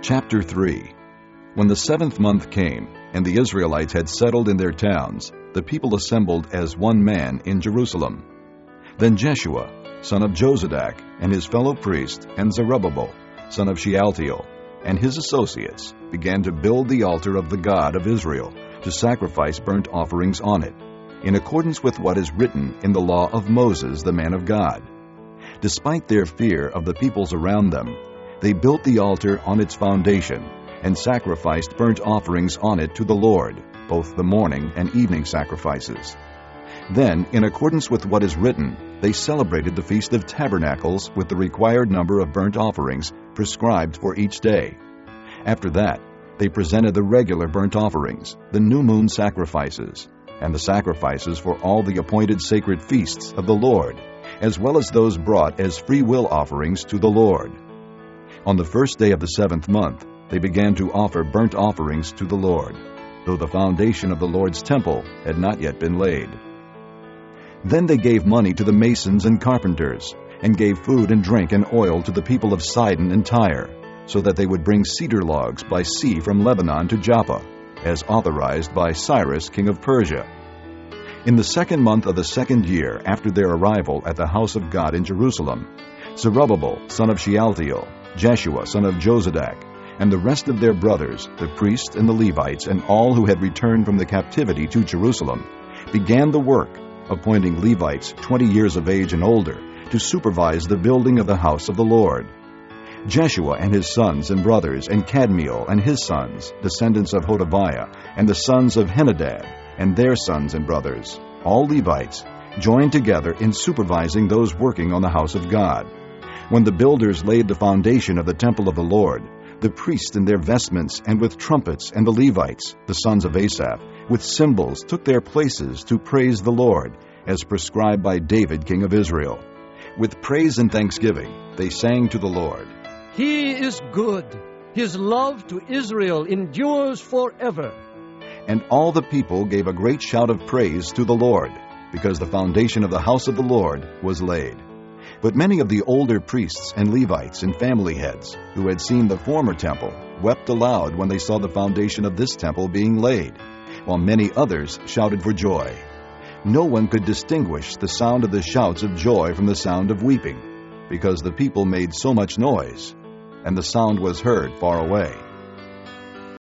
Chapter 3. When the 7th month came, and the Israelites had settled in their towns, the people assembled as one man in Jerusalem. Then Jeshua, son of Jozadak, and his fellow priest, and Zerubbabel, son of Shealtiel, and his associates, began to build the altar of the God of Israel, to sacrifice burnt offerings on it, in accordance with what is written in the law of Moses, the man of God. Despite their fear of the peoples around them, they built the altar on its foundation, and sacrificed burnt offerings on it to the Lord, both the morning and evening sacrifices. Then, in accordance with what is written, they celebrated the Feast of Tabernacles with the required number of burnt offerings prescribed for each day. After that, they presented the regular burnt offerings, the new moon sacrifices, and the sacrifices for all the appointed sacred feasts of the Lord, as well as those brought as free will offerings to the Lord. On the first day of the 7th month, they began to offer burnt offerings to the Lord, though the foundation of the Lord's temple had not yet been laid. Then they gave money to the masons and carpenters, and gave food and drink and oil to the people of Sidon and Tyre, so that they would bring cedar logs by sea from Lebanon to Joppa, as authorized by Cyrus, king of Persia. In the 2nd month of the 2nd year after their arrival at the house of God in Jerusalem, Zerubbabel, son of Shealtiel, Jeshua, son of Jozadak, and the rest of their brothers, the priests and the Levites, and all who had returned from the captivity to Jerusalem, began the work, appointing Levites 20 years of age and older to supervise the building of the house of the Lord. Jeshua and his sons and brothers, and Kadmiel and his sons, descendants of Hodaviah, and the sons of Henadad, and their sons and brothers, all Levites, joined together in supervising those working on the house of God. When the builders laid the foundation of the temple of the Lord, the priests in their vestments and with trumpets, and the Levites, the sons of Asaph, with cymbals took their places to praise the Lord, as prescribed by David king of Israel. With praise and thanksgiving they sang to the Lord. He is good. His love to Israel endures forever. And all the people gave a great shout of praise to the Lord, because the foundation of the house of the Lord was laid. But many of the older priests and Levites and family heads, who had seen the former temple, wept aloud when they saw the foundation of this temple being laid, while many others shouted for joy. No one could distinguish the sound of the shouts of joy from the sound of weeping, because the people made so much noise, and the sound was heard far away.